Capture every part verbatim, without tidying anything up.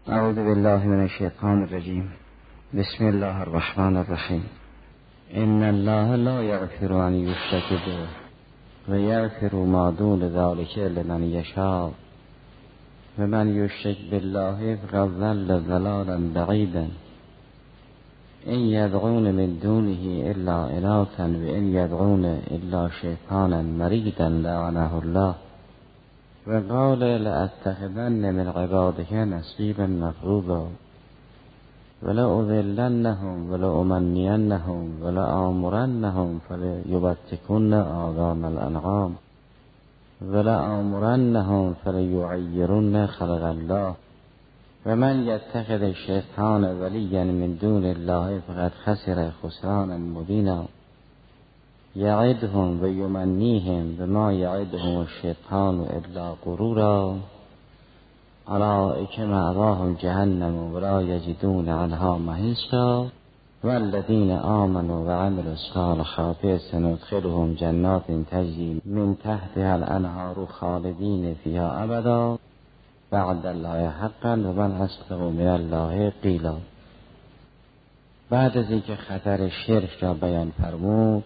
اعوذ بالله من الشیطان الرجیم. بسم الله الرحمن الرحیم. ان الله لا یغفر ان یشرک به و یغفر ما دون ذلک لمن یشاء و من یشرک بالله فقد ضل ضلالا بعیدا. ان یدعون من دونه الا اناثا و ان یدعون الا شیطانا مریدا لعنه الله و قال لأتخذن من عبادك نصیبا مفروضا ولأضلنهم ولأمنینهم ولآمرنهم فلیبتکن آذان الانعام ولآمرنهم فلیغیرن خلق الله و من یتخذ الشیطان ولیا من دون الله فقد خسر خسرانا مبینا. یعدهم و یمنیهم بما یعدهم الشیطان الا غرورا اولئک مأواهم جهنم ولا یجدون عنها محیصا والذین آمنوا وعملوا الصالحات سندخلهم جنات تجری من تحتها الانهار خالدین فیها ابدا وعد الله حقا و من اصدق من الله قیلا. بعد از اینکه خطر شرک را بیان فرمود،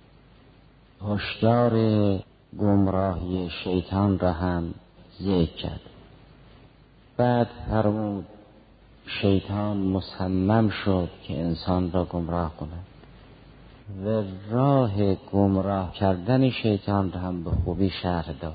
هشدار گمراهی شیطان را هم ذکر کرد. بعد فرمود شیطان مصمم شد که انسان را گمراه کند و راه گمراه کردن شیطان را هم به خوبی شرح داد.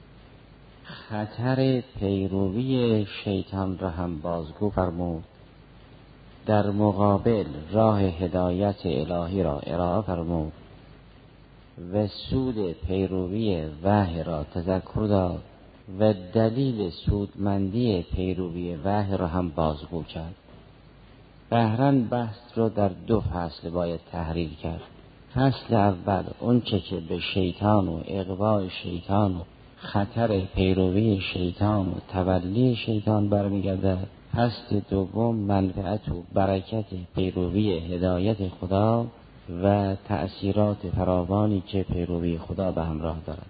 خطر پیروی شیطان را هم بازگو فرمود. در مقابل راه هدایت الهی را ارائه فرمود و سود پیروی وحی را تذکر داد و دلیل سودمندی پیروی وحی را هم بازگو کرد. بهرن بحث رو در دو فصل باید تحلیل کرد. فصل اول اون چه که به شیطان و اغواء شیطان و خطر پیروی شیطان و تولی شیطان برمیگردد. فصل دوم منفعت و برکت پیروی هدایت خدا و تأثیرات فراوانی که پیروی خدا به همراه دارد.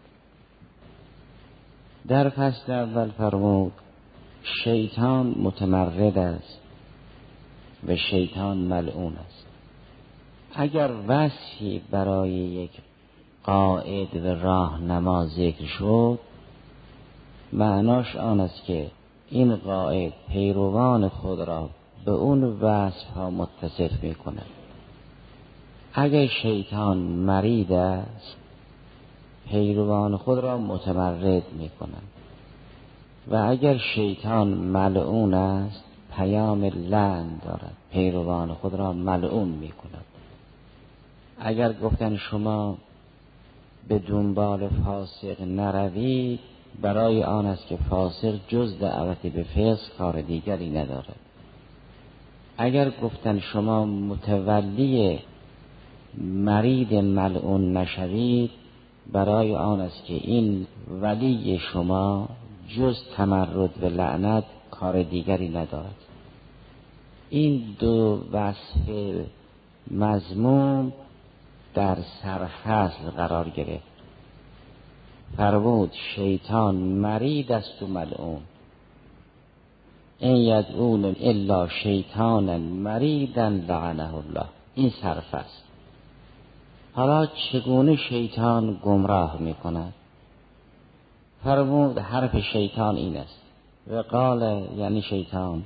در فصل اول فرمود شیطان متمرد است و شیطان ملعون است. اگر وصفی برای یک قائد و راهنما ذکر شد، معناش آن است که این قائد پیروان خود را به اون وصف ها متصف می کند. اگر شیطان مرید است، پیروان خود را متمرد می کند و اگر شیطان ملعون است، پیام لعن دارد، پیروان خود را ملعون می کند. اگر گفتن شما به دنبال فاسق نروید، برای آن است که فاسق جز دعوت به فسق کار دیگری ندارد. اگر گفتن شما متولی مرید ملعون نشوید، برای آن است که این ولی شما جز تمرد و لعنت کار دیگری ندارد. این دو وصف مذموم در سرفصل قرار گرفت. فرمود شیطان مرید است و ملعون. این یدعون الا شیطانا مریدا لعنه الله. این سرفصل. حالا چگونه شیطان گمراه می کند؟ فرمود حرف شیطان این است و قال یعنی شیطان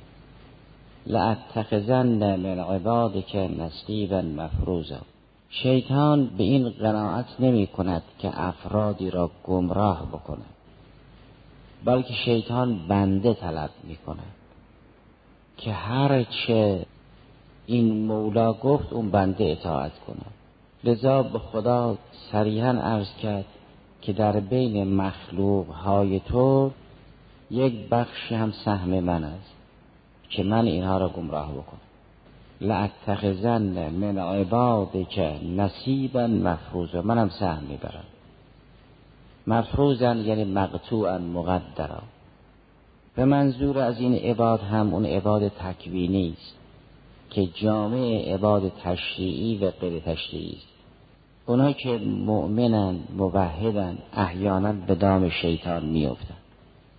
لأتخذن من عبادک نصیبا مفروضا. شیطان به این قناعت نمی کند که افرادی را گمراه بکند، بلکه شیطان بنده طلب می کند که هر چه این مولا گفت اون بنده اطاعت کند. لذا به خدا صریحاً عرض کرد که در بین مخلوق های تو یک بخشی هم سهم من است که من اینها را گمراه بکنم. لأتخذن من عبادک نصیبا مفروضا. منم سهم میبرم. مفروضا یعنی مقطوعا مقدرا. به منظور از این عباد هم اون عباد تکوینی است که جامع عباد تشریعی و غیر تشریعی است. اونا که مؤمنن موحدن احیانا به دام شیطان میافتند.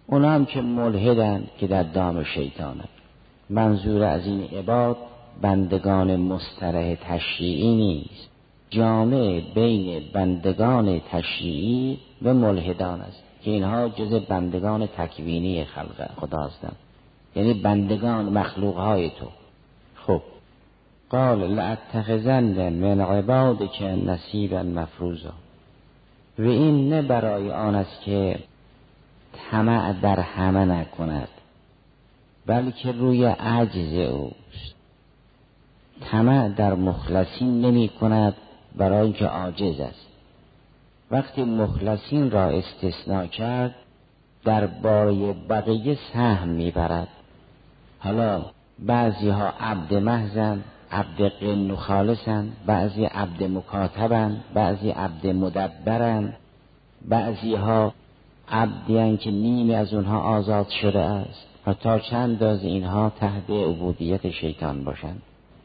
اونا هم که ملحدن که در دام شیطانه. منظور از این عباد بندگان مصطلح تشریعی نیست، جامع بین بندگان تشریعی و ملحدان است که اینها جز بندگان تکوینی خلق خدا هستند، یعنی بندگان مخلوقهای تو. خب قال لأتخذن من عبادک نصیبا مفروضا، و این نه برای آن است که طمع در همه نکند، بلکه روی عجز اوست. طمع در مخلصین نمی کند برای اینکه عاجز است. وقتی مخلصین را استثناء کرد در باره بقیه سهم میبرد. حالا بعضی ها عبد محضن، عبد قن و خالصن، بعضی عبد مکاتبن، بعضی عبد مدبرن، بعضی ها عبدیان که نیمی از اونها آزاد شده است و تا چند از اینها تحت عبودیت شیطان باشند.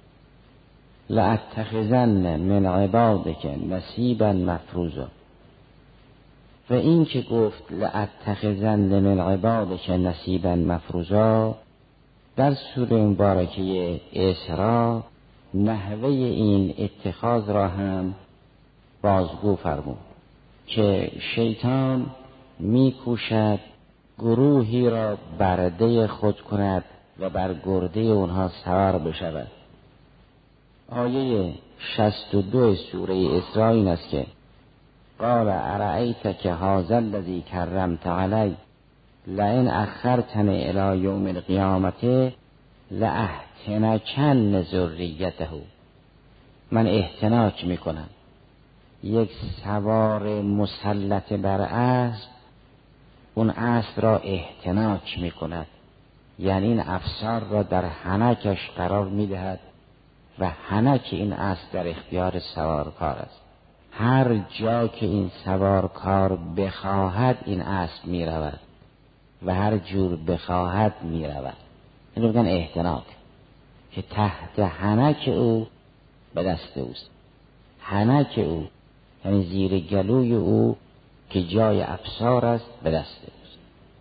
لأتخذن من عبادک نصیبا مفروضا، و این که گفت لأتخذن من عبادک نصیبا مفروضا در سوره مبارکه اسراء نحوه این اتخاذ را هم بازگو فرمود که شیطان میکوشد گروهی را برده خود کند و بر گرده اونها سوار بشود. آیه شصت و دو سوره اسراء این است که قال ارأیتک هذا الذی کرمت علی لئن اخرتنی الی یوم القیامة لأحتنکن ذریته. من احتناک میکنم یک سوار مسلط بر اسب اون اسب را احتناک میکند، یعنی این افسار را در حنکش قرار میدهد و حنک این اسب در اختیار سوارکار است. هر جا که این سوارکار بخواهد این اسب میرود و هر جور بخواهد میرود. این رو بگن احتناک، که تحت حنک او به دست اوست. حنک او یعنی زیر گلوی او که جای افسار است به دست اوست.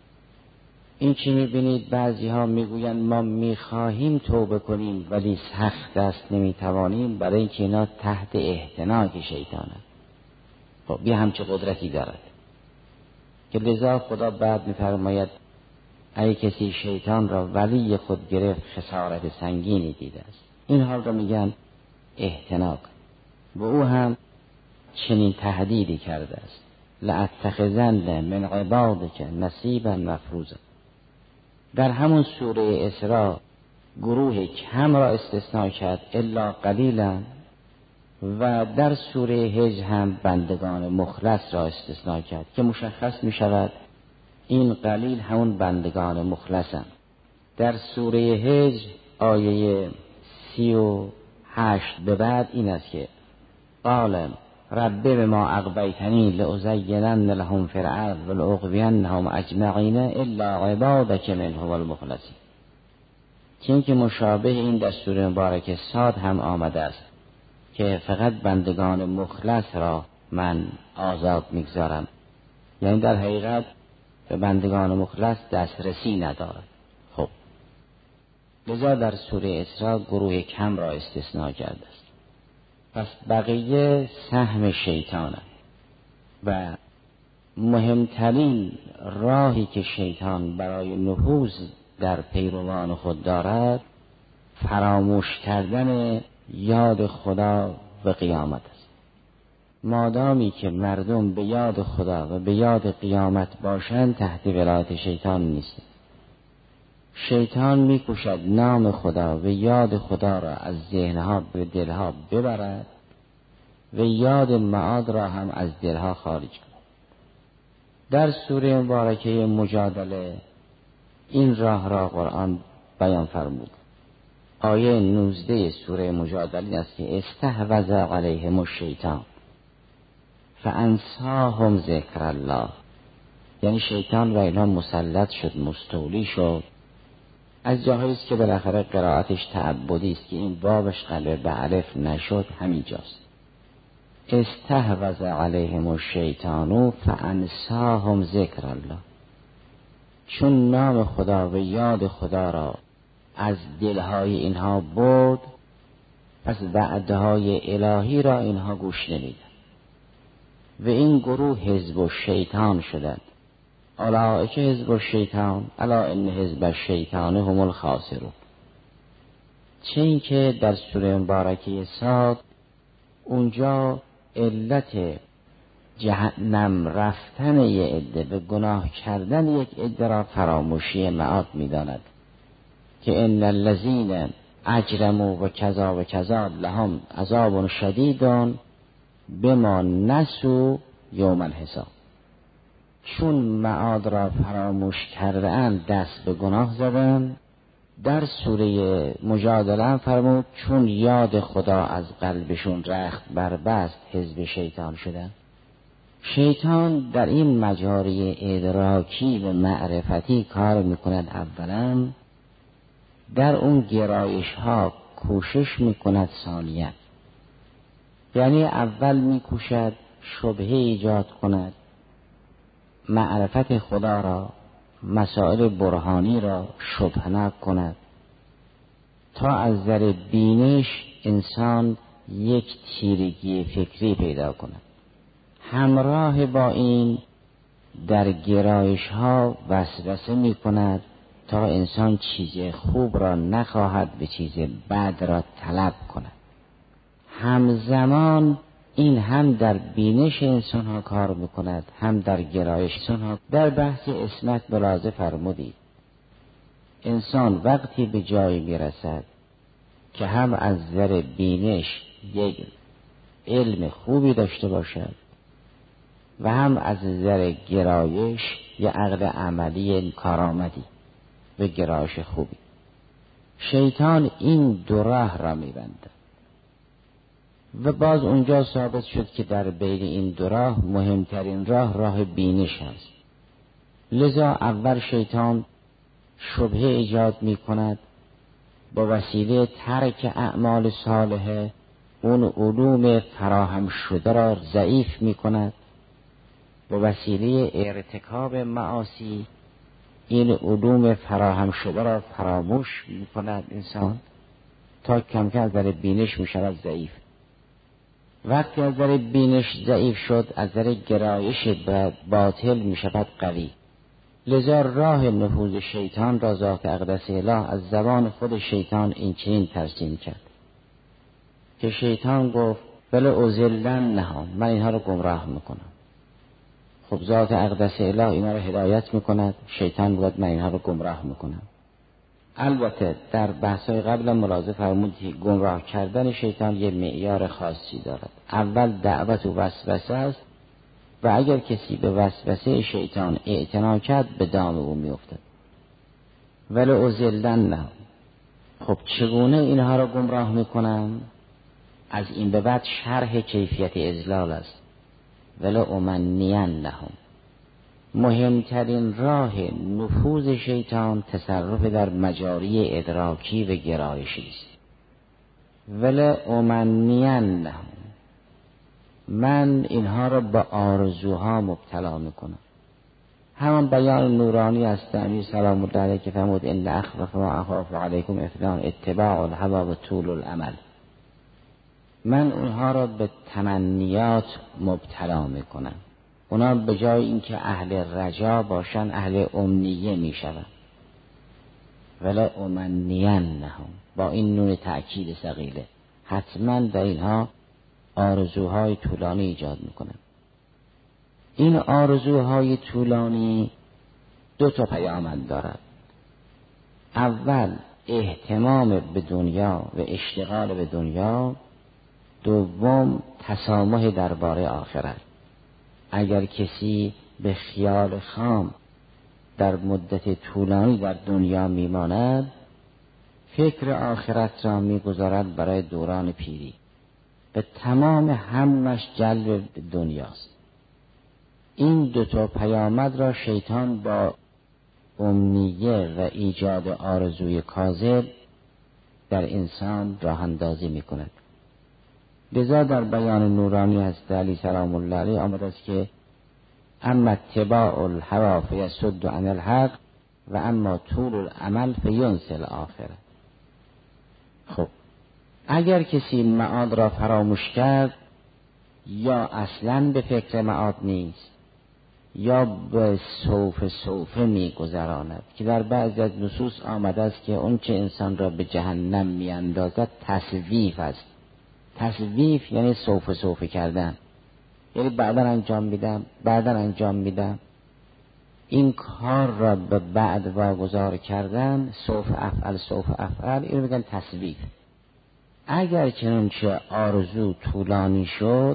این چی میبینید بعضی ها میگویند ما میخواهیم توبه کنیم ولی سخت است نمیتوانیم، برای اینکه اینا تحت احتناک شیطانه. خب بیا همچه قدرتی دارد که لذا خدا بعد میفرماید اگه کسی شیطان را ولی خود گرفت خسارت سنگینی دیده است. این حال را میگن احتناک. و او هم چنین تهدیدی کرده است لأتخذن من عبادک نصیبا مفروضا. در همون سوره اسراء گروه کم را استثناء کرد الا قلیلا، و در سوره هجر هم بندگان مخلص را استثناء کرد که مشخص می شود این قلیل همون بندگان مخلصند. در سوره هجر آیه سی و هشت به بعد این است که قال رب بما اغویتنی لأزینن لهم فی الارض ولأغوینهم اجمعین الا عبادک منهم المخلصین. چون که مشابه این در سوره مبارکه صاد هم آمده است که فقط بندگان مخلص را من آزاد میگذارم، یعنی در حقیقت به بندگان مخلص دسترسی ندارد. خب لذا در سوره اسراء گروه کم را استثناء کرده است. پس بقیه سهم شیطانه و مهمترین راهی که شیطان برای نفوذ در پیروان خود دارد فراموش کردن یاد خدا و قیامت است. مادامی که مردم به یاد خدا و به یاد قیامت باشند تحت ولایت شیطان نیست. شیطان میکوشد نام خدا و یاد خدا را از ذهنها به دلها ببرد و یاد معاد را هم از دلها خارج کند. در سوره مبارکه مجادله این راه را قرآن بیان فرمود. آیه نوزده سوره مجادله است که استحوذ علیهم الشیطان فانساهم ذکر الله، یعنی شیطان و اینا مسلط شد، مستولی شد. از جاهایی است که بالاخره قرائتش تعبدی است که این بابش قلب به الف نشد همینجاست. استحوذ علیهم الشیطان فانساهم ذکر الله. چون نام خدا و یاد خدا را از دلهای اینها برد، پس وعدهای الهی را اینها گوش نمیدن و این گروه حزب الشیطان شدند. اولئک حزب الشیطان الا ان حزب الشیطان هم الخاسرون. چه این که در سوره مبارکه صاد اونجا علت جهنم رفتن یه عده به گناه کردن یک عده را فراموشی معاد می‌داند که ان الذین اجرموا و کذا و کذا لهم عذاب شدید بما نسوا یوم الحساب. چون معاد را فراموش کردند دست به گناه زدند. در سوره مجادله هم فرمود چون یاد خدا از قلبشون رخت بربست حزب شیطان شدند. شیطان در این مجاری ادراکی و معرفتی کار میکند. اولا در اون گرایش ها کوشش میکند ثانیاً، یعنی اول میکوشد شبهه ایجاد کند، معرفت خدا را، مسائل برهانی را شبهه کند تا از نظر بینش انسان یک تیرگی فکری پیدا کند. همراه با این در گرایش ها وسوسه می کند تا انسان چیز خوب را نخواهد به چیز بد را طلب کند. همزمان این هم در بینش انسان ها کار می کند، هم در گرایش انسان ها. در بحث عصمت ملاحظه فرمودید انسان وقتی به جایی می رسد که هم از نظر بینش یک علم خوبی داشته باشد و هم از نظر گرایش یک عقل عملی کارآمدی و گرایش خوبی، شیطان این دو راه را می‌بندد و باز اونجا ثابت شد که در بین این دو راه مهمترین راه راه بینش است. لذا اول شیطان شبهه ایجاد می‌کند، با وسیله ترک اعمال صالحه اون علوم فراهم شده را ضعیف می‌کند، با وسیله ارتکاب معاصی این علوم فراهم شده را فراموش می‌کند انسان تا کم کم از نظر بینش می‌شود ضعیف. وقتی از نظر بینش ضعیف شد از نظر گرایش باطل می‌شود قوی. لذا راه نفوذ شیطان را ذات اقدس اله از زبان خود شیطان این چنین ترجمه کرد که شیطان گفت بله اضلنهم، من اینها رو گمراه میکنم. خب ذات اقدس اله اینا رو هدایت میکند، شیطان بود من اینها رو گمراه میکنم. البته در بحث‌های قبل ملاحظه فرمودید که گمراه کردن شیطان یه معیار خاصی دارد. اول دعوت و وسوسه است و اگر کسی به وسوسه شیطان اعتنا کرد به دام او میافتد. ولی اضلنهم، خب چگونه اینها را گمراه میکنم؟ از این به بعد شرح کیفیت اضلال است. ولی امنینهم، مهمترین راه نفوذ شیطان تصرف در مجاری ادراکی و گرایشی است. ولی امنینهم، من اینها را به آرزوها مبتلا میکنم. همان بیان نورانی است امیر سلام الله علیه که فرمود ان اخوف ما اخاف علیکم اثنان اتباع الهوی و طول الامل. من اونها را به تمنیات مبتلا میکنم. اونا به جای اینکه اهل رجا باشن اهل امنیه میشوند. ولی امنینهم، با این نون تأکید ثقیله، حتما در اینها آرزوهای طولانی ایجاد میکنه. این آرزوهای طولانی دو تا پیامد دارد. اول اهتمام به دنیا و اشتغال به دنیا، دوم تسامح درباره آخرت. اگر کسی به خیال خام در مدت طولانی در دنیا میماند فکر آخرت را میگذارد برای دوران پیری، به تمام همش جلب دنیاست. این دو تا پیامد را شیطان با امنیه و ایجاد آرزوی کاذب در انسان راه اندازی میکند. لذا در بیان نورانی حضرت علی سلام الله علیه آمده است که اما اتباع الهوی فیصد عن الحق و اما طول العمل فینسی الاخره. خب اگر کسی معاد را فراموش کرد، یا اصلاً به فکر معاد نیست، یا به سوف سوف می گذراند، که در بعضی از نصوص آمده است که اون چه انسان را به جهنم می اندازد تسویف است. تسویف یعنی سوف سوف کردن، یعنی بعدا انجام میدم بعدا انجام میدم. این کار را به بعد واگذار کردن، سوف افعل سوف افعل، اینو میگن تسویف. اگر چنانچه آرزو طولانی شد،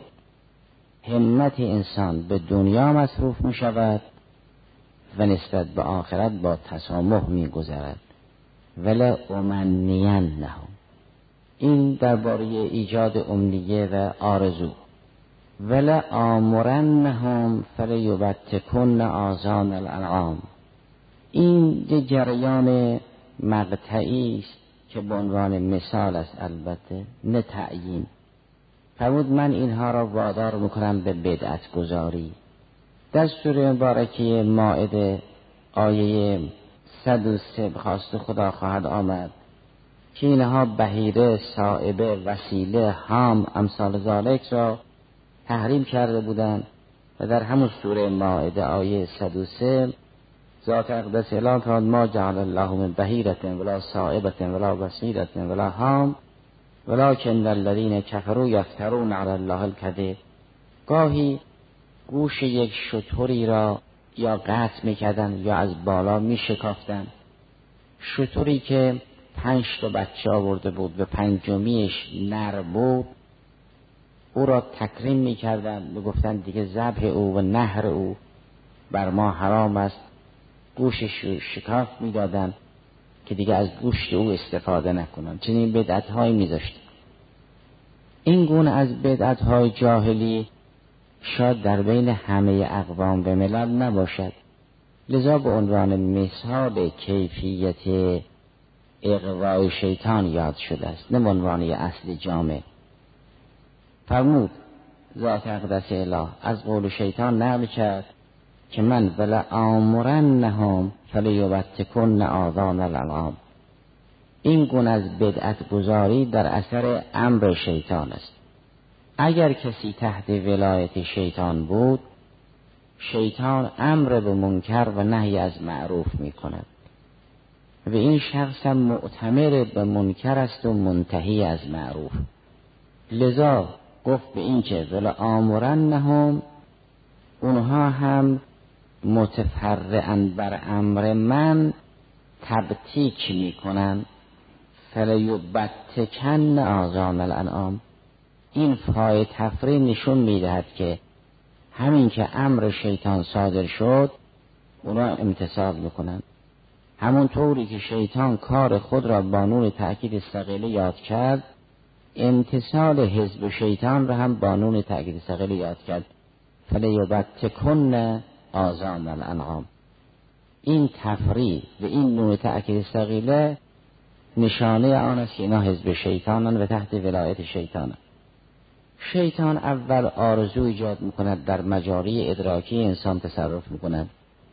همت انسان به دنیا مصروف می شود و نسبت به آخرت با تسامح می گذرد. ولا امنینهم، این درباره ایجاد امنیه و آرزو. ولا آمرنهم فلیبتکن آذان الانعام، این یه جریان مقطعی است که به عنوان مثال است، البته نه تعیین. فرمود من اینها را وادار میکنم به بدعت گذاری. در سوره مبارکه مائده آیه صد و سه خواست خدا خواهد آمد که اینها بهیره، صائبه، وسیله، حام، امثال ذالک را تحریم کرده بودند و در همون سوره مائده آیه صد و سه ذات اقدس اعلان فرمود ما جعل الله من بهیرة ولا صائبة ولا وسیلة ولا حام ولکن الذین کفروا یفترون علی الله الکذب. گاهی گوش یک شتری را یا قطع میکردن یا از بالا میشکافتن. شتری که پنج تا بچه آورده بود و پنجمیش نر بود، او را تکریم میکردن، میگفتن دیگه ذبح او و نهر او بر ما حرام است. گوشش شکاف میدادن که دیگه از گوشت او استفاده نکنن. چنین بدعت‌هایی میذاشت. این گونه از بدعت‌های جاهلی شاید در بین همه اقوام و ملل نباشد، لذا به عنوان مثال کیفیت اغوای شیطان یاد شده است، نه به عنوان اصل جامع. فرمود ذات اقدس اله از قول شیطان نقل کرد که من ولا آمرنهم فلیبتکن آذان الانعام. این گونه از بدعت گذاری در اثر امر شیطان است. اگر کسی تحت ولایت شیطان بود، شیطان امر به منکر و نهی از معروف می کند و این شخص هم معتمر به منکر است و منتهی از معروف. لذا گفت به این که ولا آمرنهم، اونها هم متفرعاً بر امر من تبتیک می کنند. فلیبتکن آذان الانعام، این فای تفریع نشون می دهد که همین که امر شیطان صادر شد اونا امتثال میکنن. همون طوری که شیطان کار خود را با نون تأکید ثقیله یاد کرد، امتثال حزب شیطان را هم با نون تأکید ثقیله یاد کرد. فلیبتکن آذان الانعام. این تفریع و این نون تأکید ثقیله نشانه آن است که اینا حزب شیطانن و تحت ولایت شیطانن. شیطان اول آرزو ایجاد میکند، در مجاری ادراکی انسان تصرف میکند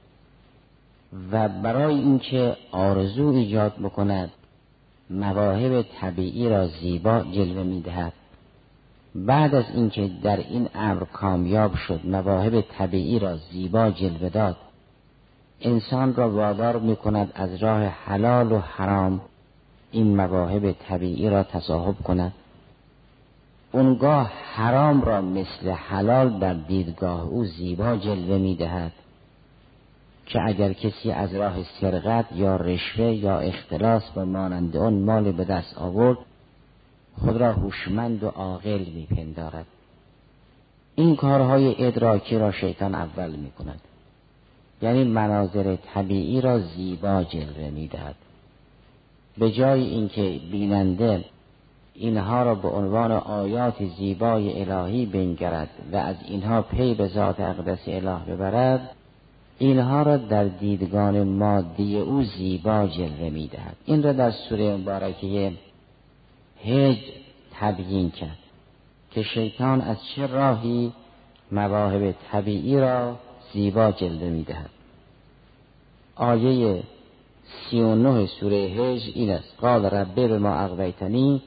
و برای اینکه آرزو ایجاد بکند مواهب طبیعی را زیبا جلوه میدهد. بعد از اینکه در این امر کامیاب شد، مواهب طبیعی را زیبا جلوه داد، انسان را وادار میکند از راه حلال و حرام این مواهب طبیعی را تصاحب کند. اونگاه حرام را مثل حلال در دیدگاه او زیبا جلوه میدهد که اگر کسی از راه سرقت یا رشوه یا اختلاس و مانند آن مال به دست آورد، خود را هوشمند و عاقل میپندارد. این کارهای ادراکی را شیطان اول میکند، یعنی مناظر طبیعی را زیبا جلوه میدهد. به جای اینکه بیننده اینها را به عنوان آیات زیبای الهی بنگرد و از اینها پی به ذات اقدس اله ببرد، اینها را در دیدگان مادی او زیبا جلوه میدهد. این را در سوره مبارکه هجر تبیین کرد که شیطان از چه راهی مواهب طبیعی را زیبا جلوه میدهد. آیه سی و نه سوره هجر این است: قال رب بما اغویتنی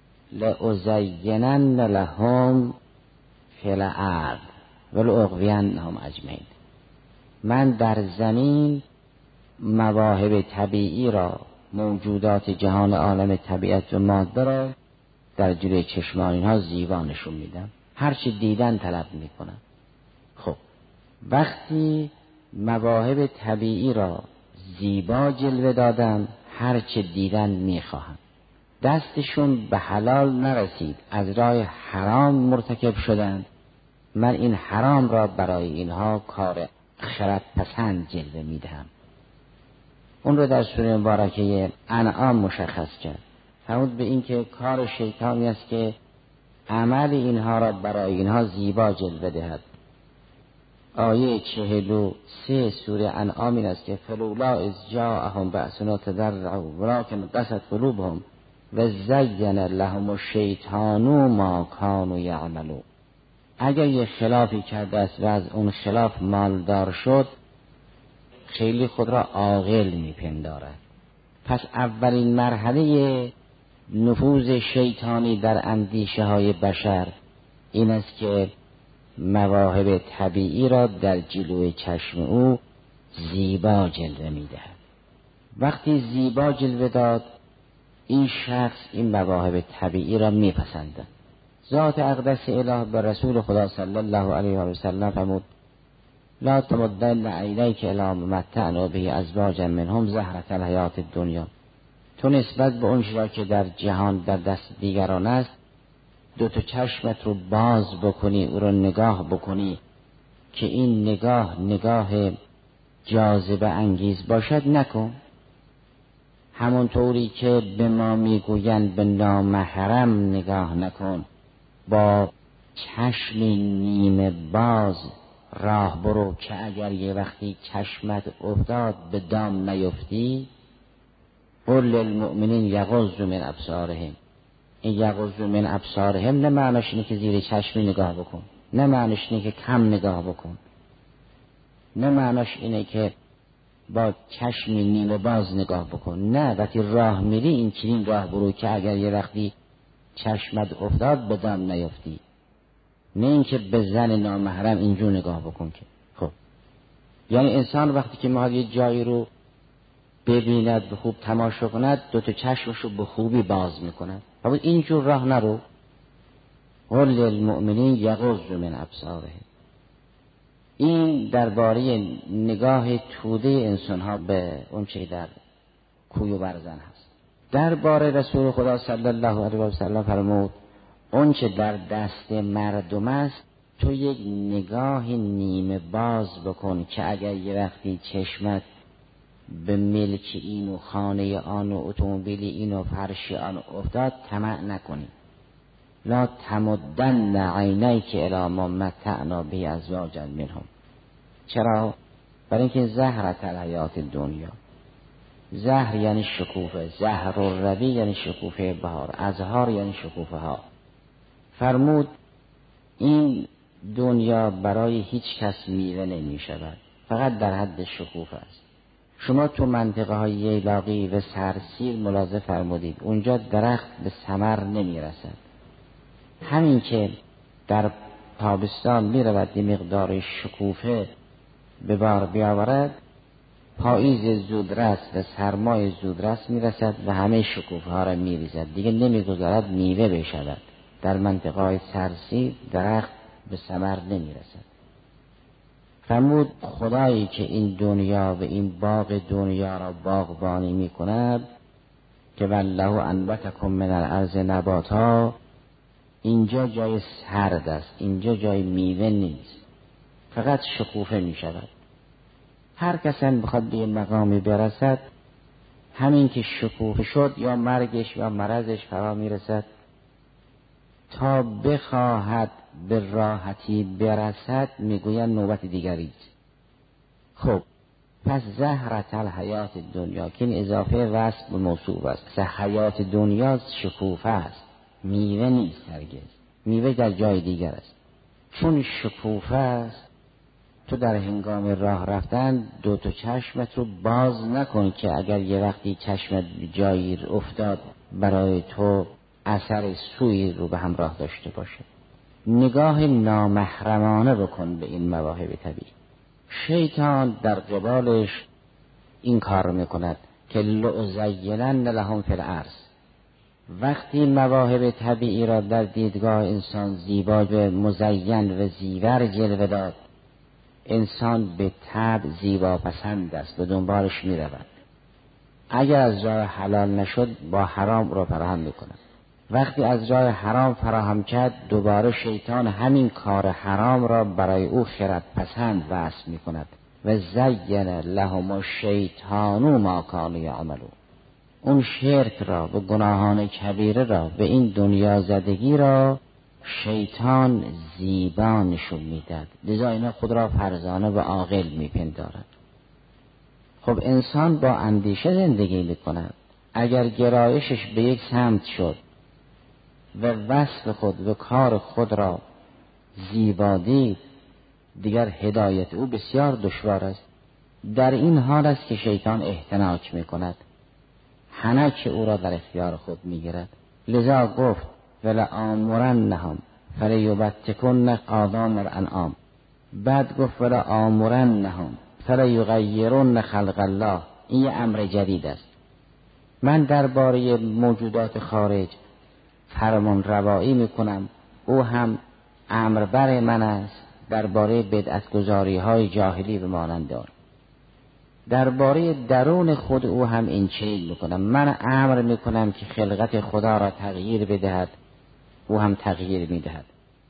لأزینن لهم فی الارض ولأغوینهم اجمعین. من در زمین مواهب طبیعی را، موجودات جهان عالم طبیعت و ماده را در جلوی چشم اینها زیبا نشون میدم، هر چی دیدن طلب میکنم. خب وقتی مواهب طبیعی را زیبا جلوه دادم، هر چه دیدن میخواهم. دستشون به حلال نرسید، از راه حرام مرتکب شدند، من این حرام را برای اینها کار خرد پسند جلوه میدهم. اون رو در سوره مبارکه انعام مشخص کرد. فرمود به این که کار شیطانی است که عمل اینها را برای اینها زیبا جلوه دهد. آیه چهل و سه سوره انعام این است که فلولا اذ جاءهم بأسنا تضرعوا ولکن قست قلوبهم و زین لهم الشیطان ما کانوا یعملون. اگر یه خلافی کرده است و از اون خلاف مالدار شد، خیلی خود را عاقل میپندارد. پس اولین مرحله نفوذ شیطانی در اندیشه های بشر این است که مواهب طبیعی را در جلوی چشم او زیبا جلوه میدهد. وقتی زیبا جلوه داد، این شخص این مواهب طبیعی را میپسندد. ذات اقدس اله به رسول خدا صلی الله علیه و سلم فرمود: لا تمدن عینیک الی ما متعنا به ازواجا منهم زهرة الحیات الدنیا. تو نسبت به اون چیزی که در جهان در دست دیگران است، دو تا چشمت رو باز بکنی، او رو نگاه بکنی که این نگاه نگاه جاذبه انگیز باشد نکن. همونطوری که به ما میگویند به نامحرم نگاه نکن، با چشم نیمه باز راه برو که اگر یه وقتی چشمت افتاد به دام نیفتی. قل للمؤمنین یغضوا من ابصارهم. این یغضوا من ابصارهم نه معنیش اینه که زیر چشمی نگاه بکن، نه معنیش اینه که کم نگاه بکن، نه معنیش اینه که با چشم نیمه باز نگاه بکن. نه، وقتی راه میری این چنین راه برو که اگر یه وقتی چشمت افتاد به دام نیفتی. نه اینکه به زن نامحرم اینجور نگاه بکن که. خب یعنی انسان وقتی که میخواد یه جایی رو ببیند، به خوب تماشا کند، دو تا چشمش رو به خوبی باز میکند. اما اینجور راه نرو. قل للمؤمنین یغضوا من ابصارهم. این درباره نگاه توده انسان ها به اون چه در کوی و برزن هست. درباره رسول خدا صلی الله علیه و سلم فرمود: اون چه در دست مردم است تو یک نگاه نیمه باز بکن که اگر یه وقتی چشمت به ملک این و خانه آن و اتومبیل این و فرش آن افتاد طمع نکنی. لا تمدن عینیک الی ما متعنا به ازواجا منهم. چرا؟ برای اینکه زهرة الحیات دنیا، زهر یعنی شکوفه، زهر الربی یعنی شکوفه بهار، ازهار یعنی شکوفه ها. فرمود این دنیا برای هیچ کس میوه نمی شود، فقط در حد شکوفه است. شما تو منطقه های ییلاقی و سرسیر ملاحظه فرمودید اونجا درخت به ثمر نمی رسد. همین که در تابستان می رود یه مقدار شکوفه به بار بیاورد، پاییز زودرس و سرمای زودرس می رسد و همه شکوفه ها را می ریزد، دیگه نمی گذارد میوه بشود. در منطقه های سرسیر درخت به ثمر نمی رسد. فرمود خدایی که این دنیا و این باغ دنیا را باغبانی می کند که والله انبتکم من الارض نباتا، اینجا جای سرد است، اینجا جای میوه نیست، فقط شکوفه می شود. هر کس هم بخواد به این مقامی برسد، همین که شکوفه شد یا مرگش یا مرضش فرا می رسد. تا بخواهد به راحتی برسد میگوین نوبت دیگری. خب پس زهرة الحیات دنیا که این اضافه وصف به موصوف است. حیات دنیا شکوفه است، میوه نیست هرگز. میوه در جای دیگر است. چون شکوفه است تو در هنگام راه رفتن دو تا چشمت رو باز نکن که اگر یه وقتی چشمت جایی افتاد برای تو اثر سوی رو به همراه داشته باشه. نگاه نامحرمانه بکن به این مواهب طبیعی. شیطان در قبالش این کار میکند که لأزینن لهم فی الارض. وقتی مواهب طبیعی را در دیدگاه انسان زیبا و مزین و زیور جلوه داد، انسان به طبع زیبا پسند است، به دنبالش می رود. اگر از راه حلال نشد با حرام را فراهم می کند. وقتی از راه حرام فراهم کرد دوباره شیطان همین کار حرام را برای او خرد پسند وصف می کند و زین لهم الشیطان ما کانوا یعملون. اون شرک را و گناهان کبیره را به این دنیا زدگی را شیطان زیبا نشون میداد، لذا اینا خود را فرزانه و عاقل میپندارد. خب انسان با اندیشه زندگی میکند. اگر گرایشش به یک سمت شد و وصف خود و کار خود را زیبا دید، دیگر هدایت او بسیار دشوار است. در این حال است که شیطان احتناک میکند، حنک او را در اختیار خود میگیرد. لذا گفت ولآمرنهم فلیبتکن آذان الانعام. بعد گفت ولآمرنهم فلیغیرن خلق الله. این یه امر جدید است. من درباره موجودات خارج فرمان روایی میکنم، او هم امر بر من است درباره بدعت گذاری های جاهلی و مانند آن. درباره درون خود او هم این چنین میکنم. من امر میکنم که خلقت خدا را تغییر بدهد، او هم تغییر میدهد.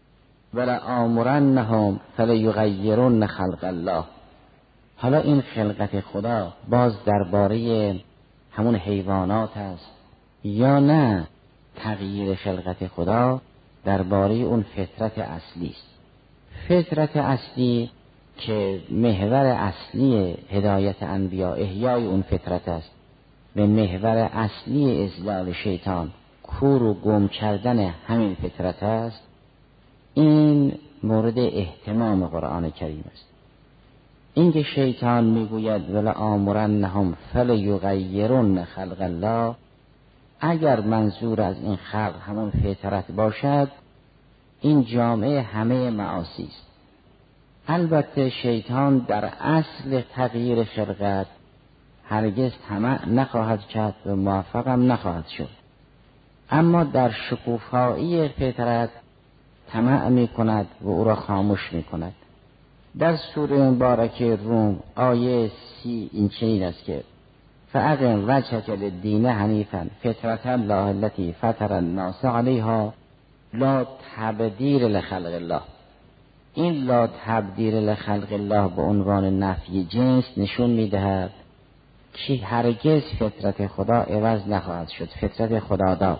ولآمرنهم فلیغیرن خلق الله. حالا این خلقت خدا باز درباره همون حیوانات است یا نه تغییر خلقت خدا درباره اون فطرت اصلی است. فطرت اصلی که محور اصلی هدایت انبیا احیای اون فطرت است و محور اصلی اضلال شیطان کور و گم کردن همین فطرت است. این مورد اهتمام قرآن کریم است. این که شیطان میگوید ولآمرنهم فلیغیرن خلق الله، اگر منظور از این خلق همون فطرت باشد، این جامعه همه معاصی است. البته شیطان در اصل تغییر خلقت هرگز طمع نخواهد کرد و موفق هم نخواهد شد، اما در شکوفایی فطرت طمع می کند و او را خاموش می کند. در سوره مبارکه روم آیه سی این چنین است که فاقم وجهک للدین حنیفا فطرة الله التي فطر الناس علیها لا تبدیل لخلق الله. این لا تبدیل لخلق الله به عنوان نفی جنس نشون میدهد که هرگز فطرت خدا عوض نخواهد شد. فطرت خدا داد،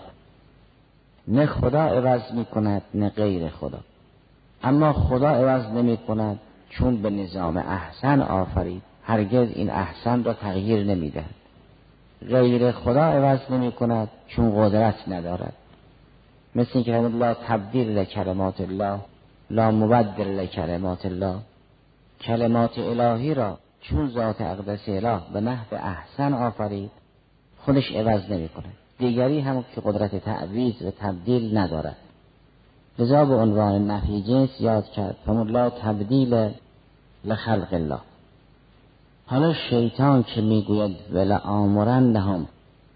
نه خدا عوض میکند نه غیر خدا. اما خدا عوض نمی کند چون به نظام احسن آفرید، هرگز این احسن را تغییر نمی دهد. غیر خدا عوض نمی کند چون قدرت ندارد. مثل این که لا تبدیل لکلمات الله لا مبدل لکلمات الله. کلمات الهی را چون ذات اقدس اله به نحو احسن آفرید، خودش عوض نمی کند. دیگری هم که قدرت تعویض و تبدیل ندارد، لذا به عنوان نفی جنس یاد کرد فرمود لا تبدیل لخلق الله. حالا شیطان که میگوید ولآمرنهم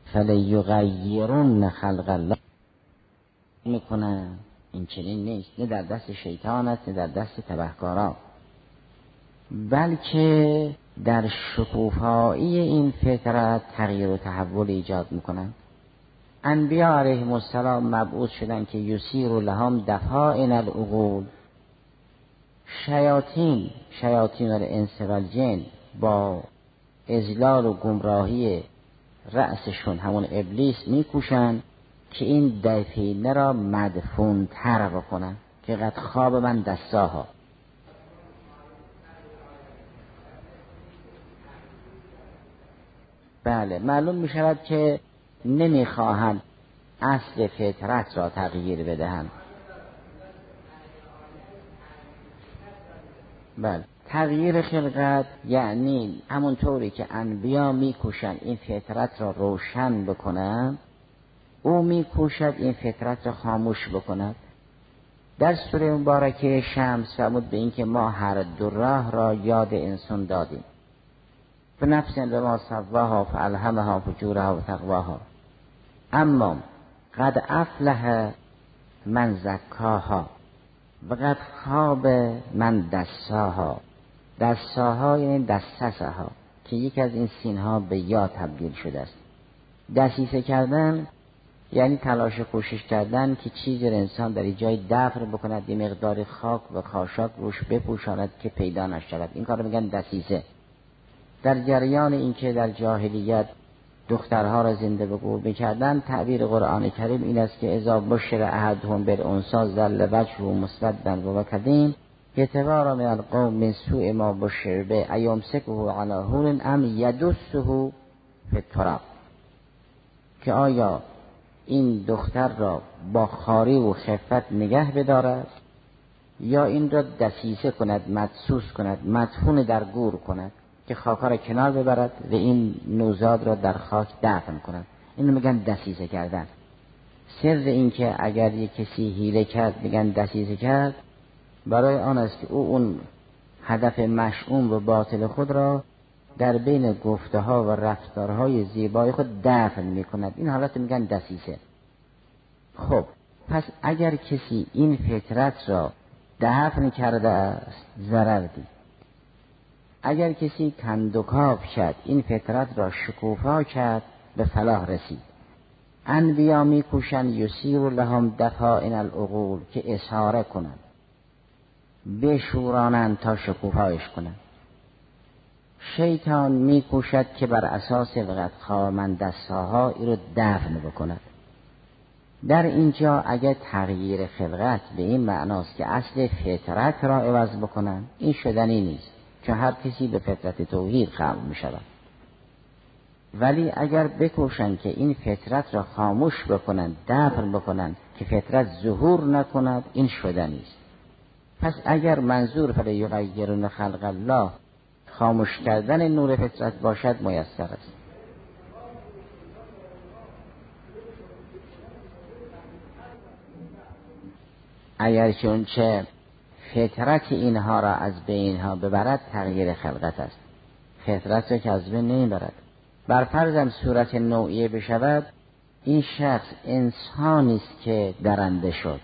فلیغیرن خلق الله میکنه، این چنین نیست. نه در دست شیطان است نه در دست تبهکاران، بلکه در شکوفایی این فطرت تغییر و تحول ایجاد میکنن. انبیاء علیهم السلام مبعوث شدن که یسیر لهم دفائن العقول. شیاطین شیاطین الانس والجن با اضلال و گمراهی رأسشون همون ابلیس میکوشن که این دفینه را مدفون تر بکنن که قد خواب من دستاها. بله، معلوم می شود که نمی خواهند اصل فطرت را تغییر بدهند. بله، تغییر خلقت یعنی همونطوری که انبیا میکوشن این فطرت را روشن بکنن، او میکوشد این فطرت را خاموش بکند. در سوره مبارکه شمس فرمود به این که ما هر دو راه را یاد انسان دادیم. فنفس بما سواها فالهمها فجورها و تقواها، اما قد افلح من زکاها و قد خاب من دساها. دساها یعنی دسسها که یک از این سینها به یا تبدیل شده است. دسیسه کردن یعنی تلاش کوشش کردن که چیزی را انسان در جای دفن بکند، یه مقدار خاک و خاشاک روش بپوشاند که پیدا نشود. این کار رو میگن دسیسه. در جریان اینکه در جاهلیت دخترها را زنده به گور میکردن، تعبیر قرآن کریم این است که اذا بشر احدهم بالانثی ظل وجهه مسودا و کظیم یتوارا من القوم من سوء ما بشر به ایمسکه علی هون ام یدسه فی التراب، که آیا این دختر را با خاری و خفت نگه بدارد یا این را دسیسه کند، مدسوس کند، مدفون در گور کند که خاکا را کنار ببرد و این نوزاد را در خاک دفن کند. اینو میگن دسیسه کردن. سر این که اگر یک کسی حیله کرد میگن دسیسه کرد، برای آن است که او اون هدف مشؤوم و باطل خود را در بین گفته ها و رفتارهای زیبای خود دفن میکند. این حالت میگن دسیسه. خب پس اگر کسی این فطرت را دفن کرده است ضرر دید، اگر کسی کندوکاو کرد این فطرت را شکوفا کرد به فلاح رسید. انبیا میکوشند یسیر لهم دفائن العقول که اساره کنند، بشورانند تا شکوفایش کنند. شیطان میکوشد که بر اساس وقت خامن دستاها ای رو دفن بکند. در اینجا اگر تغییر خلقت به این معناست که اصل فطرت را عوض بکنن، این شدنی نیست، چون هر کسی به فطرت توحید خلق می شود. ولی اگر بکوشند که این فطرت را خاموش بکنند، دفن بکنند که فطرت ظهور نکند، این شدنی است. پس اگر منظور فلیغیرن خلق الله خاموش کردن نور فطرت باشد میسر است. اگر چون چه فطرت اینها را از بینها ببرد تغییر خلقت است. فطرت را که از بین نمیبرد. بر فرضم صورت نوعیه بشود، این شخص انسانی است که درنده شد،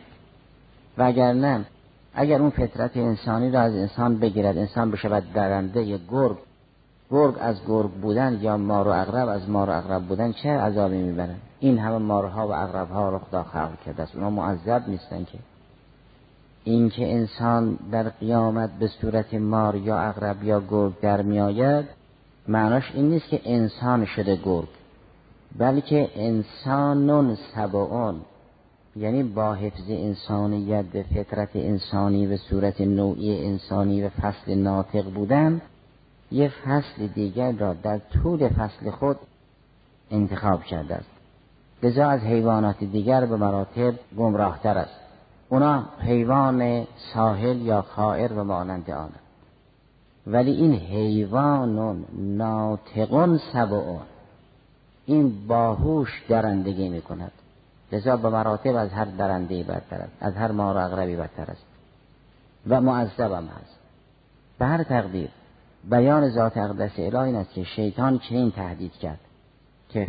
وگرنه اگر اون فطرت انسانی را از انسان بگیرد، انسان بشود درنده یا گرگ، گرگ از گرگ بودن یا مار و عقرب از مار و عقرب بودن چه عذابی میبرن؟ این همه مارها و عقربها را خدا خلق کرده است، اونا معذب نیستن که. این که انسان در قیامت به صورت مار یا عقرب یا گرگ در می آید، معناش این نیست که انسان شده گرگ، بلکه انسانون سبعون، یعنی با حفظ انسانیت به فطرت انسانی و صورت نوعی انسانی و فصل ناطق بودن، یک فصل دیگر را در طول فصل خود انتخاب کرده است. لذا از حیوانات دیگر به مراتب گمراهتر است. اونا حیوان ساحل یا خائر و مانند آن، ولی این حیوان ناطقون سبعون، این باهوش درندگی می کند، لذا به مراتب از هر درندهی برتر است، از هر مار و عقربی برتر است و معذب هم هست. به هر تقدیر بیان ذات اقدس الهی این است که شیطان چنین تهدید کرد که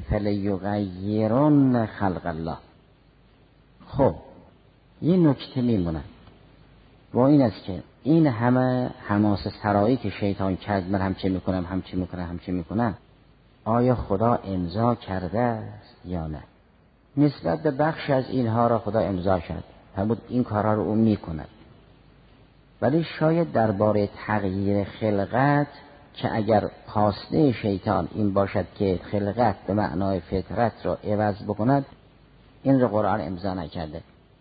فلیغیرن خلق الله. خب یه نکته میمونه و این است که این همه حماسه سرایی که شیطان کرد، من همچه میکنم همچه میکنم همچه میکنم، آیا خدا امضا کرده است یا نه؟ نسبت به بخش از اینها را خدا امضا کرد، همون این کارها رو اون میکند، ولی شاید درباره تغییر خلقت که اگر خواسته شیطان این باشد که خلقت به معنای فطرت را عوض بکند، این را قرآن امضا نکرده.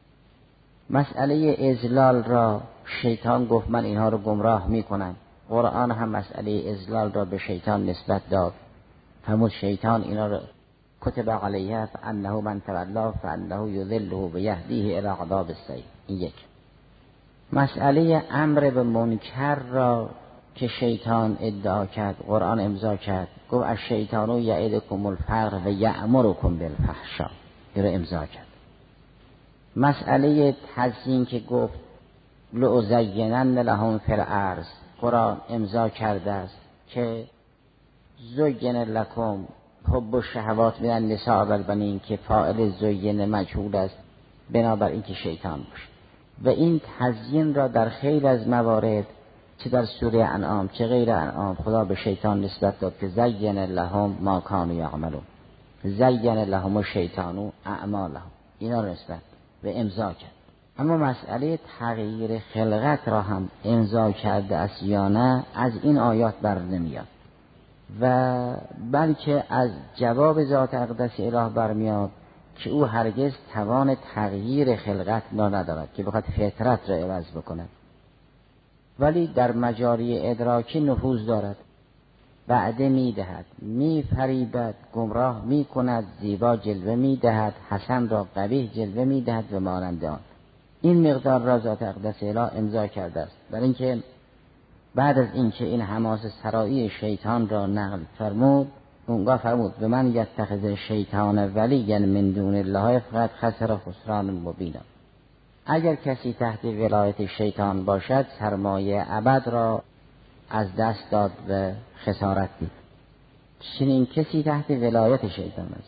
مسئله اضلال را شیطان گفت من اینها رو گمراه میکنم، قرآن هم مسئله اضلال را به شیطان نسبت داد، همون شیطان اینا رو کتب علیه فانه من تولا فانه یضله و یهدیه الی عذاب السعیر. این یک. مسئله امر به منکر را که شیطان ادعا کرد، قرآن امضا کرد، گفت الشیطان یعدکم الفقر و یأمرکم بالفحشاء، این رو امضا کرد. مسئله تزیین که گفت لأزینن لهم فی الارض، قرآن امضا کرده است که زین لکم حب الشهوات من النساء والبنین، که فاعل زین مجهول است، بنابراین که شیطان باشه. و این تزیین را در خیلی از موارد چه در سوره انعام چه غیر انعام خدا به شیطان نسبت داد که زین لهم ما کانوا یعملون، زین لهم الشیطان اعمالهم، اینا رو نسبت و امضا کرد. اما مسئله تغییر خلقت را هم امضا کرده است یا نه، از این آیات بر نمیاد و بلکه از جواب ذات اقدس اله برمیاد که او هرگز توان تغییر خلقت را ندارد که بخواد فطرت را عوض بکند، ولی در مجاری ادراکی نفوذ دارد، وعده میدهد، میفریبد، گمراه میکند، زیبا جلوه میدهد، حسن را قبیح جلوه میدهد و مانند آن. این مقدار را ذات اقدس اله امضا کرده است، برای اینکه بعد از اینکه این حماس سرایی شیطان را نقل فرمود، اونگاه فرمود به من یتخذ شیطان ولی من دون الله فقد خسر خسران مبینا. اگر کسی تحت ولایت شیطان باشد سرمایه ابد را از دست داد و خسارت دید. چنین کسی تحت ولایت شیطان است.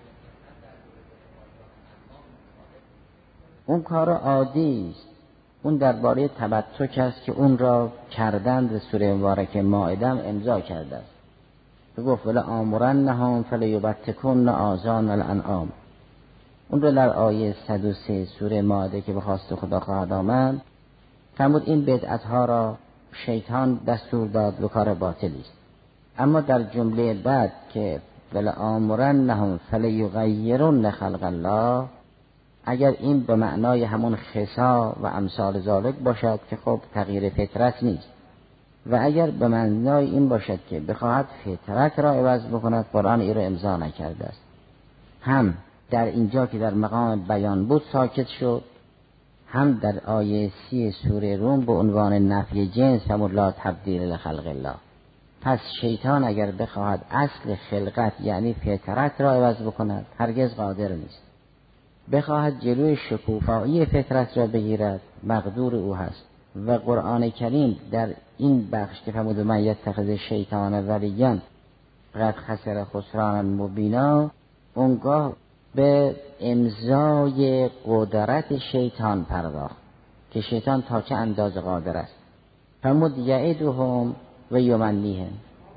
اون کار عادی است، اون درباره تبتک است که اون را کردند و سوره مبارکه مائده امضا کرده است. گفت ولا آمرنهم فلیبتکن آذان الانعام. اون رو در آیه صد و سه سوره مائده که به خواست خدا خواهد آمد فرمود این بدعت ها را شیطان دستور داد و کار باطلی است. اما در جمله بعد که ولا آمرنهم فلیغیرن خلق الله، اگر این به معنای همون خسا و امثال ذالک باشد که خب تغییر فطرت نیست، و اگر به معنای این باشد که بخواهد فطرت را عوض بکند، قرآن این را امضا نکرده است. هم در اینجا که در مقام بیان بود ساکت شد، هم در آیه سی سوره روم به عنوان نفی جنس هم لا تبدیل لخلق الله. پس شیطان اگر بخواهد اصل خلقت یعنی فطرت را عوض بکند هرگز قادر نیست. بخواهد جلوی شکوفایی فطرت را بگیرد مقدور او هست. و قرآن کریم در این بخش که فرمود من یتخذ شیطان ولیاً قد خسر خسران مبینا، اونگاه به امضای قدرت شیطان پرداخت که شیطان تا چه اندازه قادر است. فرمود یعدهم و یمنیهم،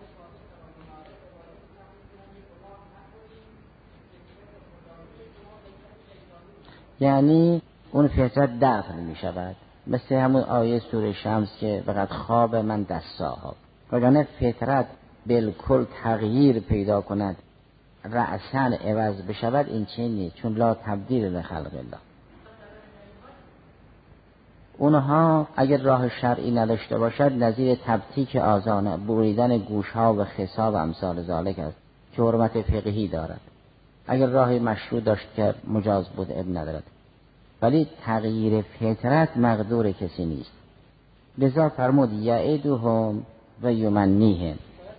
یعنی اون فطرت دفن می شود، مثل همون آیه سوره شمس که فقط خواب من دستاها، وگرنه فطرت بالکل تغییر پیدا کند رأسن عوض بشود این چنین، چون لا تبدیل لخلق الله. اونها اگر راه شرعی نداشته باشد نظیر تبتیک آذان، بریدن گوشها و خسا و امثال ذالک است که حرمت فقهی دارد. اگر راه مشروع داشت که مجاز بود اب ندارد، ولی تغییر فطرت مقدور کسی نیست. لذا فرمود یعدهم و یمنیهم.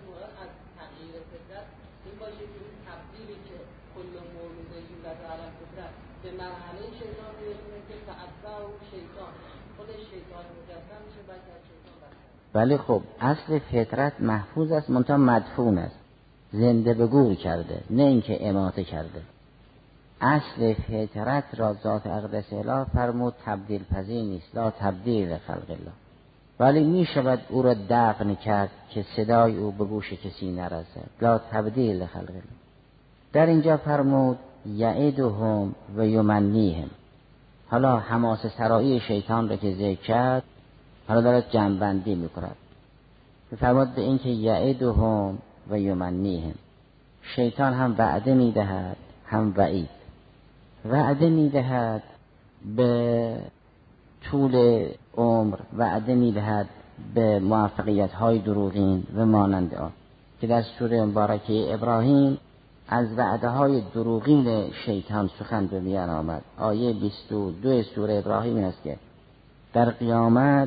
ولی خب اصل فطرت محفوظ است، منتها مدفون است، زنده به گور کرده، نه اینکه اماته کرده. اصل فطرت را ذات اقدس اله فرمود تبدیل پذیر نیست، لا تبدیل خلق الله، ولی می شود او را دفن کرد که صدای او به گوش کسی نرسد، لا تبدیل خلق الله. در اینجا فرمود یعدهم و یمنیهم. حالا حماس سرایی شیطان را که ذکر کرد حالا دارد جمع‌بندی میکند. فرمود به این که یعدهم و یمنیهم، شیطان هم وعده میدهد هم وعید. وعده میدهد به طول عمر، وعده میدهد به موفقیت های دروغین و مانند آن که در سوره مبارکه ابراهیم از وعده های دروغین شیطان سخن به میان آمد. آیه بیست و دو سوره ابراهیم این است که در قیامت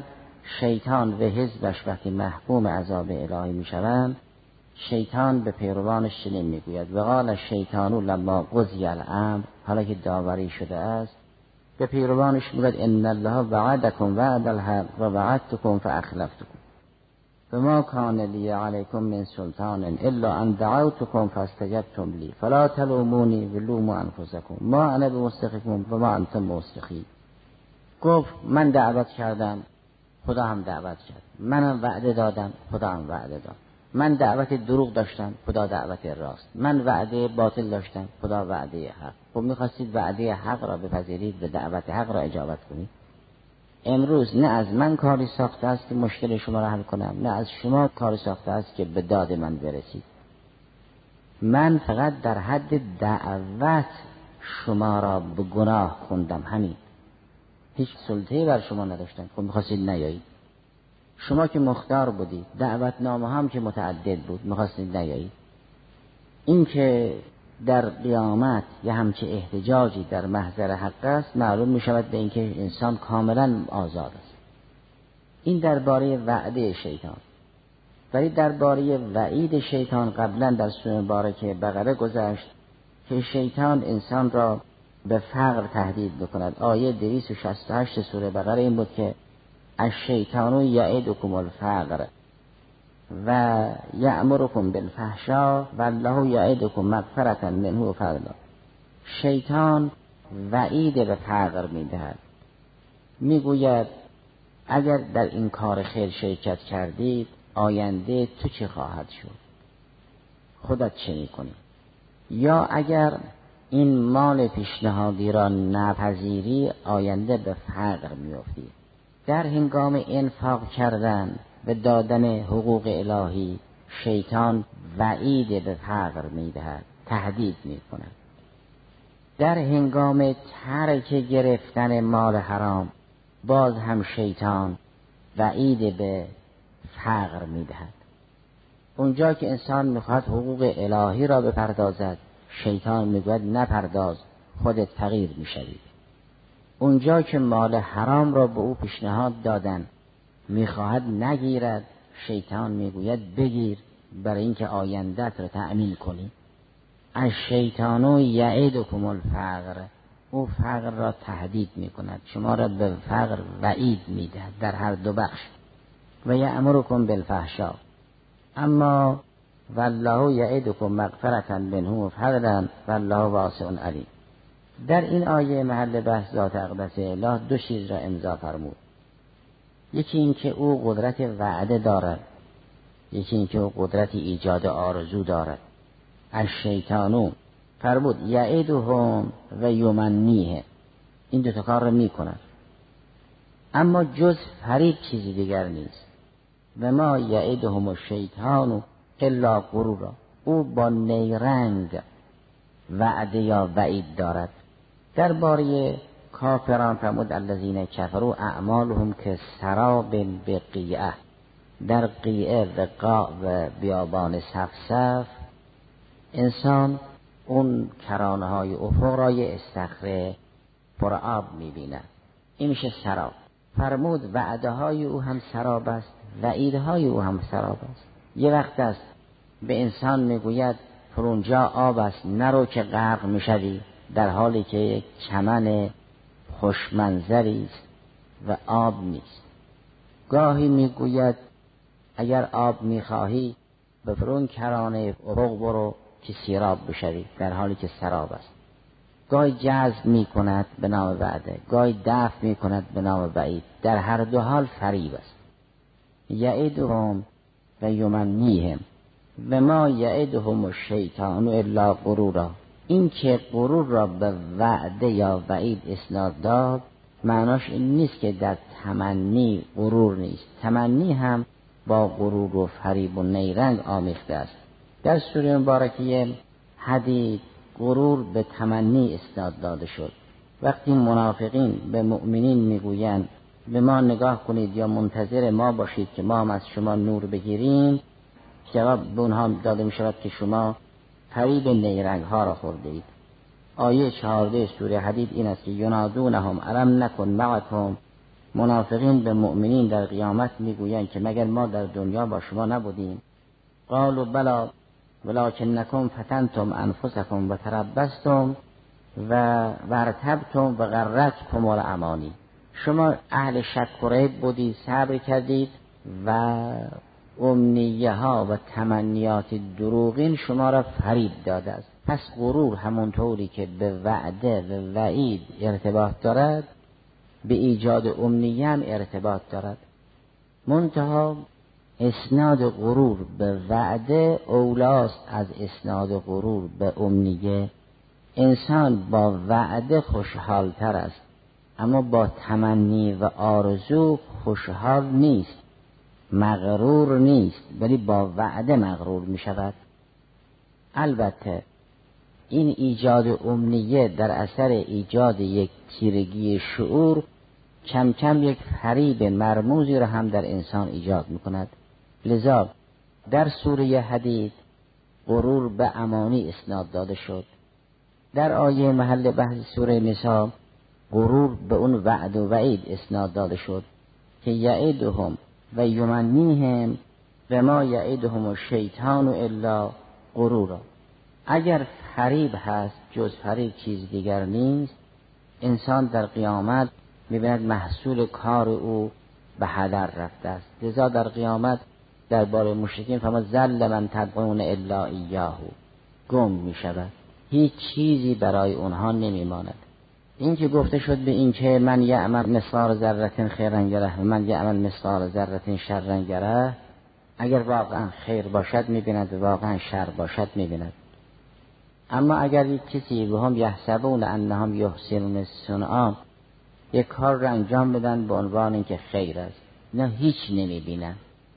شیطان و حزبش وقتی محکوم عذاب الهی میشوند، شیطان به پیروانش چنین میگوید: و قال الشیطان لما قضی الامر، حالا که داوری شده است، به پیروانش میگوید: ان الله وعدکم وعد الحق و وعدتکم فاخلفتکم و ما کان لی علیکم من سلطان الا ان دعوتکم فاستجبتم لی فلا تلومونی ولوموا انفسکم ما انا بمصرخکم و ما انتم بمصرخی. گفت من دعوت کردم، خدا هم دعوت کرد. منم وعده دادم، خدا هم وعده داد. من دعوت دروغ داشتم، خدا دعوت راست. من وعده باطل داشتم، خدا وعده حق. خب می‌خواستید وعده حق را بپذیرید، به دعوت حق را اجابت کنید. امروز نه از من کاری ساخته است که مشکل شما را حل کنم، نه از شما کاری ساخته است که به داد من برسید. من فقط در حد دعوت شما را به گناه خوندم، همین. هیچ سلطه‌ای بر شما نداشتم. خب می‌خواستید نیایید. شما که مختار بودید، دعوتنامه هم که متعدد بود، می‌خواستید نیایید. این که در قیامت یه همچه احتجاجی در محضر حق است، معلوم می‌شود به اینکه انسان کاملا آزاد است. این درباره وعده شیطان. ولی درباره وعید شیطان قبلا در سوره مبارکه بقره گذشت که شیطان انسان را به فقر تهدید بکند. آیه دویست و شصت و هشت سوره بقره این بود که الشیطان یعدکم الفقر و یأمرکم بالفحشاء والله یعدکم مغفرة منه و فضلا. شیطان وعید به فقر میدهد، میگوید اگر در این کار خیر شرکت کردید آینده تو چه خواهد شد، خودت چه میکنی؟ یا اگر این مال پیشنهادی را نپذیری آینده به فقر میافتی. در هنگام انفاق کردن و دادن حقوق الهی شیطان وعید به فقر میدهد، تهدید میکند. در هنگام ترک گرفتن مال حرام باز هم شیطان وعید به فقر میدهد. اونجا که انسان میخواد حقوق الهی را بپردازد، شیطان میگوید نپرداز، خودت فقیر میشوی. اونجا که مال حرام را به او پیشنهاد دادن، میخواهد نگیرد، شیطان میگوید بگیر برای اینکه آیندت را تأمین کنی. از شیطانو یعدکم الفقر، او فقر را تهدید میکند، شما را به فقر وعید میدهد در هر دو بخش. و یأمرکم بالفحشاء اما والله یعدکم مغفرة منه و فضلا والله واسع علیم. در این آیه محل بحث ذات اقدس اله دو چیز را امضا فرمود. یکی این که او قدرت وعده دارد، یکی این که او قدرت ایجاد آرزو دارد. از شیطانو فرمود یعدهم و یمنیه، این دو تا کار را می کند. اما جز فریب چیزی دیگر نیست. و ما یعدهم الشیطان الا غرورا، او با نیرنگ وعده یا وعید دارد. درباره کافران فرمود الذین کفروا اعمالهم که سراب بقیعه، در قیعه و قاع و بیابان صفصف انسان اون کرانه های افق را یه استخره پر آب میبیند، این میشه سراب. فرمود وعده های او هم سراب است، وعیده های او هم سراب است. یه وقت است به انسان میگوید فرونجا آب است نرو که غرق میشوی، در حالی که یک چمن خوشمنظری است و آب نیست. گاهی میگوید اگر آب میخواهی به فرون کرانه افق برو که سیراب بشوی، در حالی که سراب است. گاهی جذب میکند به نام وعده، گاهی دفع میکند به نام وعید، در هر دو حال فریب است. یعدهم و یمنیهم و ما یعدهم الشیطان الا غرورا. این که غرور را به وعده یا وعید اسناد داد معناش این نیست که در تمنی غرور نیست، تمنی هم با غرور و فریب و نیرنگ آمیخته است. در سوره مبارکه حدید غرور به تمنی اسناد داده شد. وقتی منافقین به مؤمنین میگویند به ما نگاه کنید یا منتظر ما باشید که ما هم از شما نور بگیریم، جواب به اونها داده می شود که شما فریب نیرنگ ها را خورده اید. آیه چهارده سوره حدید این است که ینادونهم الم نکن معکم، منافقین به مؤمنین در قیامت میگویند که مگر ما در دنیا با شما نبودیم؟ قالوا بلا ولکنکم فتنتم انفسکم و تربستم و ورتبتم و غرتکم الامانی. شما اهل شک و ریب بودید، صبر کردید و امنیه ها و تمنیات دروغین شما را فریب داده است. پس غرور همونطوری که به وعده و وعید ارتباط دارد، به ایجاد امنیه هم ارتباط دارد. منتها اسناد غرور به وعده اولاست از اسناد غرور به امنیه. انسان با وعده خوشحال تر است، اما با تمنی و آرزو خوشحال نیست، مغرور نیست، ولی با وعده مغرور می شود. البته این ایجاد امنیه در اثر ایجاد یک تیرگی شعور کم کم یک فریب مرموزی را هم در انسان ایجاد می کند. لذا در سوره حدید غرور به امانی اسناد داده شد. در آیه محل بحث سوره نساء غرور به اون وعد و وعید اسناد داده شد که یعدهم و یمنیهم و ما یعدهم الشیطان الا غرورا. اگر فریب هست جز فریب چیز دیگر نیست، انسان در قیامت می‌بیند محصول کار او به هدر رفته است. لذا در قیامت درباره مشرکین فما ذل من تدعون الا ایاه، گم می‌شود، هیچ چیزی برای اونها نمی‌ماند. این که گفته شد به این که من یعمل مثقال ذره خیرا یره و من یعمل مثقال ذره شرا یره، اگر واقعا خیر باشد می‌بیند و واقعا شر باشد می‌بیند. اما اگر یک کسی به هم یحسبون انهم یحسنون صنعا یک کار را انجام بدن به عنوان اینکه خیر است، نه هیچ نمی‌بینن،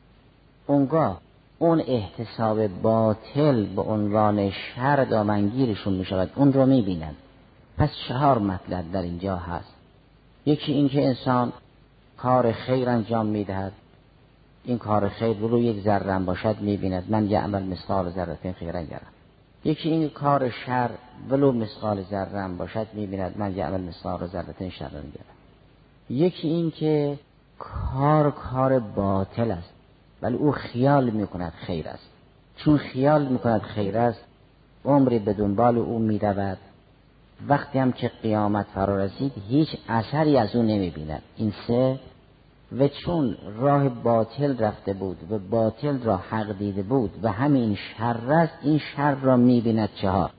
اونگاه اون احتساب باطل به عنوان شر دامنگیرشون می‌شود، اون رو می‌بینن. پس چهار مطلب در اینجا هست. یکی این که انسان کار خیر انجام می‌دهد، این کار خیر رو یک ذره باشد می‌بیند، من یعمل مثقال ذره خیرا یره. یکی این کار شر ولو مثقال ذره باشد می‌بیند، من یعمل مثقال ذره شرا یره. یکی این که کار کار باطل است ولی او خیال می‌کند خیر است، چون خیال می‌کند خیر است عمری به دنبال او می‌رود، وقتی هم که قیامت فرا رسید هیچ اثری از او نمی‌بیند. این سه. و چون راه باطل رفته بود و باطل را حق دیده بود و همین شر است، این شر را می‌بیند. چهار.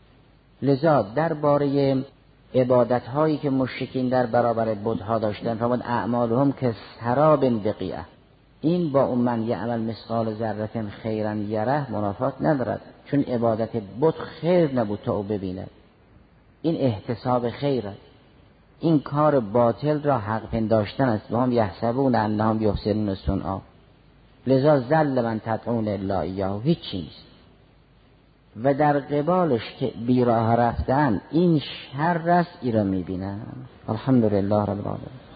لذا درباره عبادت هایی که مشرکین در برابر بت‌ها داشتن فرمود اعمالهم که سراب بقیعه، این با اون من یعمل مثقال ذره خیرا یره منافات ندارد، چون عبادت بت خیر نبود تا او ببیند، این احتساب خیر است. این کار باطل را حق پنداشتن است و هم یحسبون انهم یحسنون صنعا. لذا ذل من تدعون الا ایاه، هیچ نیست. و در قبالش که بیراه رفتن این شر است، ای را میبینن. الحمدلله رب العالمین.